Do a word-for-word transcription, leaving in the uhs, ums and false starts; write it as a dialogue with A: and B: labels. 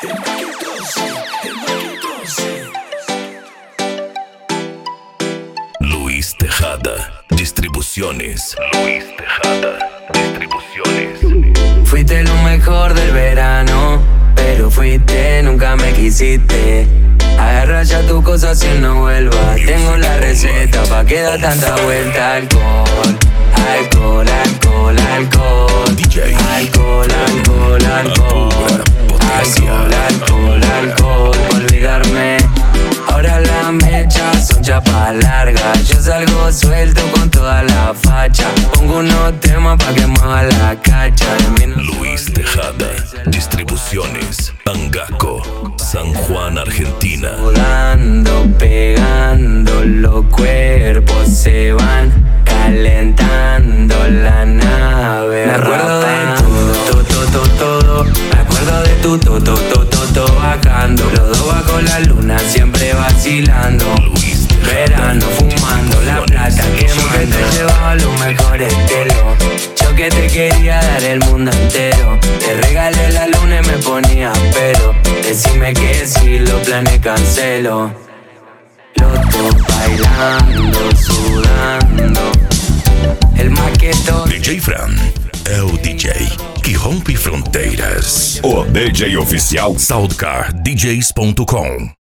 A: Luis Tejada, distribuciones. Luis Tejada, distribuciones.
B: Fuiste lo mejor del verano, pero fuiste, nunca me quisiste. Agarra ya tu cosa si no vuelvas. Tengo la receta pa' que da tanta vuelta. Alcohol, alcohol, alcohol, alcohol.
A: D J
B: Alcohol, alcohol, alcohol. Alcohol, alcohol, alcohol. Olvidarme. Ahora las mechas son chapas largas. Yo salgo suelto con toda la facha. Pongo unos temas pa' que mueva la cacha.
A: Luis Tejada, distribuciones. Angaco, San Juan, Argentina.
B: Sudando, pegando, los cuerpos se van calentando la nave. Me acuerdo de todo, todo, todo, todo. Me acuerdo de tu todo, todo, todo bajando. Los dos bajo la luna, siempre vacilando.
A: Luis Tejada,
B: Verano, fumando la plata, quemando. Te llevaba los mejores telos. Yo que te quería dar el mundo entero. Te regalé la luna y me ponía pero. Decime que si los planes cancelo. Los dos bailando, sudando. El maqueto.
A: D J Fran é o D J que rompe fronteiras. O D J oficial Soundcar D Js ponto com.